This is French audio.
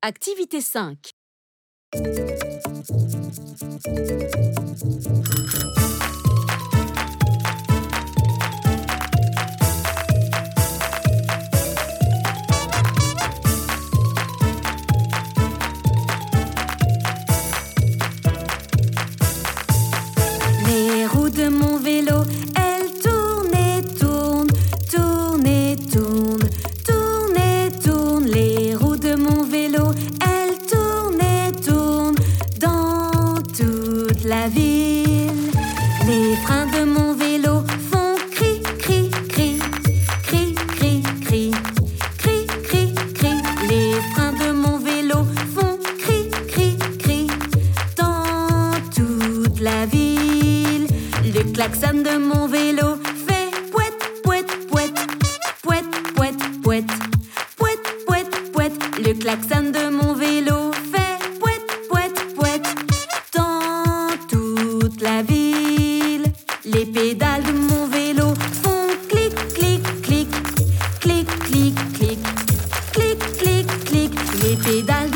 Activité 5. Les roues de mon vélo, elles tournent et tournent, tournent et tournent, tournent et tournent. Les roues de mon vélo, elles tournent et tournent dans toute la ville. Les freins de mon vélo font cri, cri, cri, cri, cri, cri, cri, cri, cri. Les freins de mon vélo font cri, cri, cri dans toute la ville. Le klaxon de mon vélo fait pouet, pouet, pouet, pouet, pouet, pouet, pouet, pouet, pouet. Le klaxon de mon vélo fait pouet, pouet, pouet dans toute la ville. Les pédales de mon vélo font clic, clic, clic, clic, clic, clic, clic, clic, clic. Les pédales